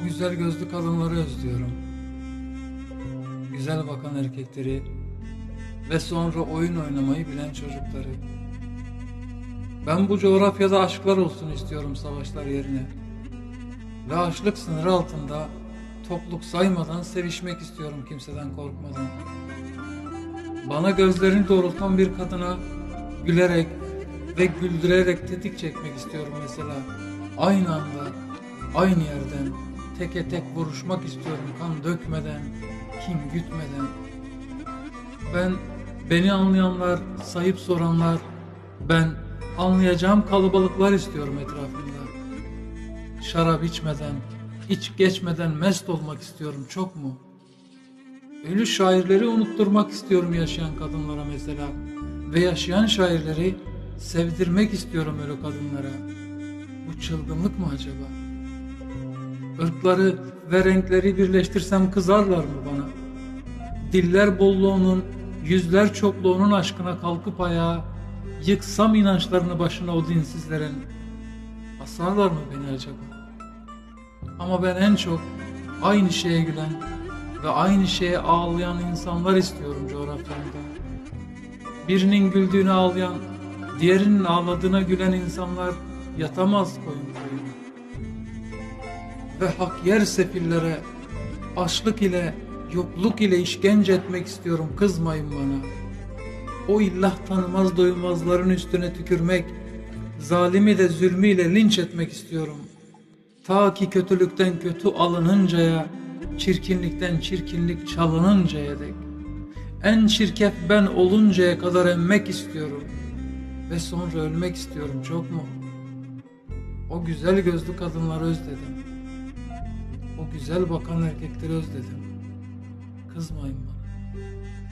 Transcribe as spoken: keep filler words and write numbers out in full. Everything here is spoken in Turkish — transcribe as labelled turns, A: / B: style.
A: güzel gözlü kadınları özlüyorum. Güzel bakan erkekleri ve sonra oyun oynamayı bilen çocukları. Ben bu coğrafyada aşklar olsun istiyorum savaşlar yerine. Ve açlık sınırı altında topluluk saymadan sevişmek istiyorum kimseden korkmadan. Bana gözlerini doğrultan bir kadına gülerek ve güldürerek tetik çekmek istiyorum mesela. Aynı anda, aynı yerden teke tek vuruşmak istiyorum kan dökmeden, kin gütmeden. Ben, beni anlayanlar, sayıp soranlar, ben anlayacağım kalabalıklar istiyorum etrafımda. Şarap içmeden, hiç geçmeden mest olmak istiyorum, çok mu? Ölü şairleri unutturmak istiyorum yaşayan kadınlara mesela. Ve yaşayan şairleri sevdirmek istiyorum ölü kadınlara. Bu çılgınlık mı acaba? Irkları ve renkleri birleştirsem kızarlar mı bana? Diller bolluğunun, yüzler çokluğunun aşkına kalkıp ayağa, yıksam inançlarını başına o dinsizlerin, asarlar mı beni acaba? Ama ben en çok aynı şeye gülen ve aynı şeye ağlayan insanlar istiyorum coğrafyamda. Birinin güldüğüne ağlayan, diğerinin ağladığına gülen insanlar yatamaz koyun koyuna. Ve hak yer sefillere, açlık ile, yokluk ile işkence etmek istiyorum, kızmayın bana. O illah tanımaz doymazların üstüne tükürmek, zalimi de zulmüyle linç etmek istiyorum. Ta ki kötülükten kötü alınıncaya, çirkinlikten çirkinlik çalınıncaya dek. En çirkef ben oluncaya kadar emmek istiyorum. Ve sonra ölmek istiyorum, çok mu? O güzel gözlü kadınları özledim. O güzel bakan erkekleri özledim. Kızmayın bana.